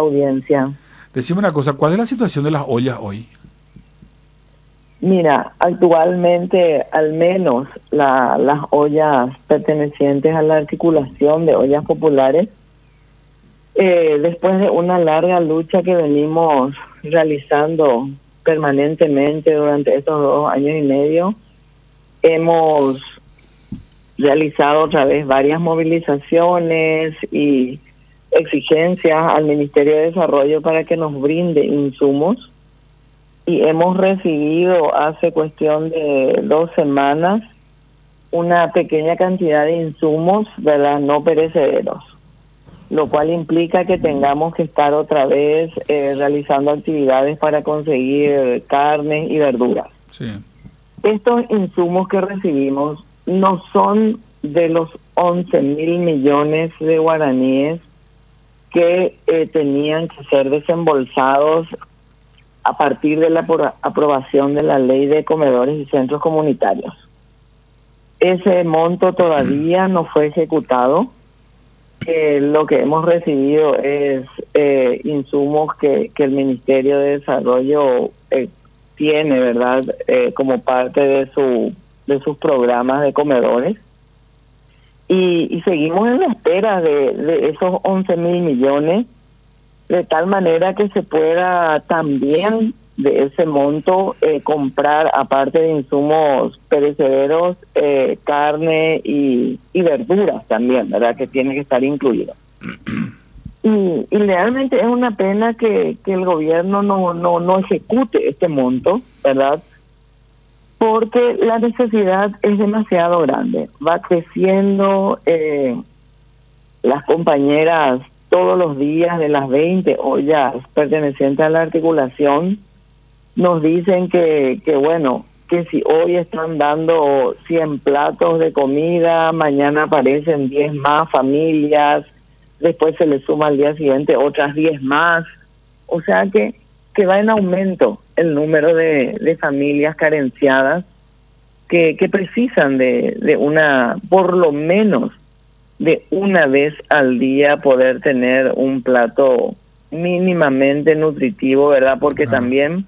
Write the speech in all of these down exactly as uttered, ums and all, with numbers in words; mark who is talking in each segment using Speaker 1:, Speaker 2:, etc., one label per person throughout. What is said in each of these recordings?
Speaker 1: audiencia.
Speaker 2: Decime una cosa, ¿cuál es la situación de las ollas hoy?
Speaker 1: Mira, actualmente al menos la, las ollas pertenecientes a la articulación de ollas populares, eh, después de una larga lucha que venimos realizando permanentemente durante estos dos años y medio, hemos realizado otra vez varias movilizaciones y exigencias al Ministerio de Desarrollo para que nos brinde insumos, y hemos recibido hace cuestión de dos semanas una pequeña cantidad de insumos, ¿verdad?, no perecederos, lo cual implica que tengamos que estar otra vez eh, realizando actividades para conseguir carne y verduras.
Speaker 2: Sí.
Speaker 1: Estos insumos que recibimos no son de los once mil millones de guaraníes que eh, tenían que ser desembolsados a partir de la aprobación de la ley de comedores y centros comunitarios. Ese monto todavía no fue ejecutado. Eh, lo que hemos recibido es eh, insumos que, que el Ministerio de Desarrollo eh, tiene, ¿verdad?, eh, como parte de su de sus programas de comedores. Y, y seguimos en la espera de, de esos once mil millones, de tal manera que se pueda también de ese monto eh, comprar, aparte de insumos perecederos, eh, carne y, y verduras también, ¿verdad?, que tiene que estar incluido. Y, y realmente es una pena que, que el gobierno no, no, no ejecute este monto, ¿verdad?, porque la necesidad es demasiado grande. Va creciendo, eh, las compañeras todos los días de las veinte ollas pertenecientes a la articulación nos dicen que, que bueno, que si hoy están dando cien platos de comida, mañana aparecen diez más familias, después se le suma al día siguiente otras diez más. O sea que, que va en aumento el número de, de familias carenciadas que, que precisan de, de una, por lo menos, de una vez al día poder tener un plato mínimamente nutritivo, ¿verdad? Porque
Speaker 2: Ah.
Speaker 1: también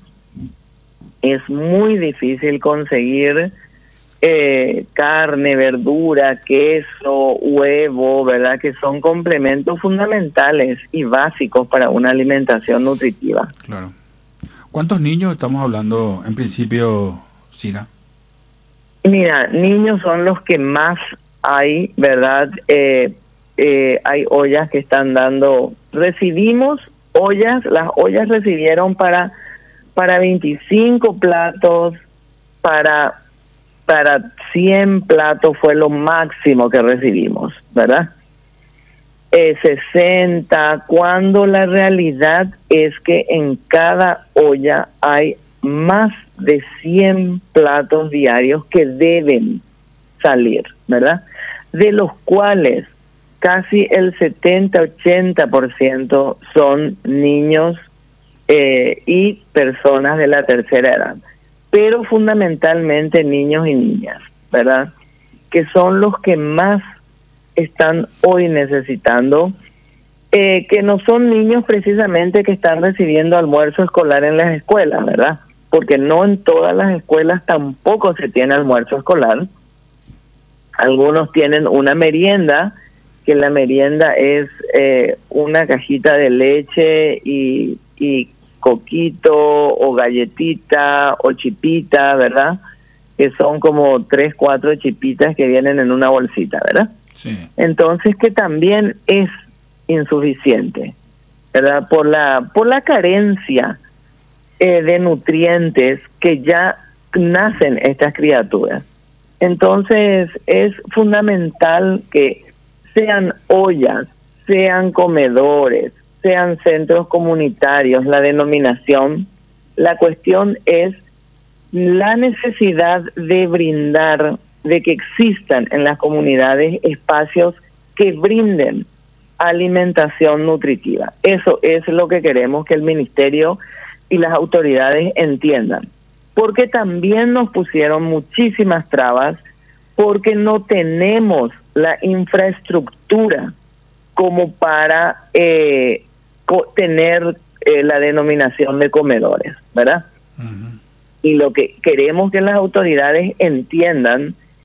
Speaker 1: es muy difícil conseguir eh, carne, verdura, queso, huevo, ¿verdad?, que son complementos fundamentales y básicos para una alimentación nutritiva.
Speaker 2: Claro. ¿Cuántos niños estamos hablando en principio, Cira?
Speaker 1: Mira, niños son los que más hay, ¿verdad? Eh, eh, hay ollas que están dando, recibimos ollas, las ollas recibieron para para veinticinco platos, para para cien platos fue lo máximo que recibimos, ¿verdad? Eh, sesenta, cuando la realidad es que en cada olla hay más de cien platos diarios que deben salir, ¿verdad?, de los cuales casi el setenta ochenta por ciento son niños eh, y personas de la tercera edad, pero fundamentalmente niños y niñas, ¿verdad?, que son los que más están hoy necesitando, eh, que no son niños precisamente que están recibiendo almuerzo escolar en las escuelas, ¿verdad?, porque no en todas las escuelas tampoco se tiene almuerzo escolar. Algunos tienen una merienda, que la merienda es eh, una cajita de leche y, y coquito o galletita o chipita, ¿verdad?, que son como tres, cuatro chipitas que vienen en una bolsita, ¿verdad?
Speaker 2: Sí.
Speaker 1: Entonces, que también es insuficiente, ¿verdad?, por la por la carencia eh, de nutrientes que ya nacen estas criaturas. Entonces, es fundamental que sean ollas, sean comedores, sean centros comunitarios, la denominación. La cuestión es la necesidad de brindar, de que existan en las comunidades espacios que brinden alimentación nutritiva. Eso es lo que queremos que el Ministerio y las autoridades entiendan, porque también nos pusieron muchísimas trabas, porque no tenemos la infraestructura como para eh, tener eh, la denominación de comedores, ¿verdad? Uh-huh. Y lo que queremos que las autoridades entiendan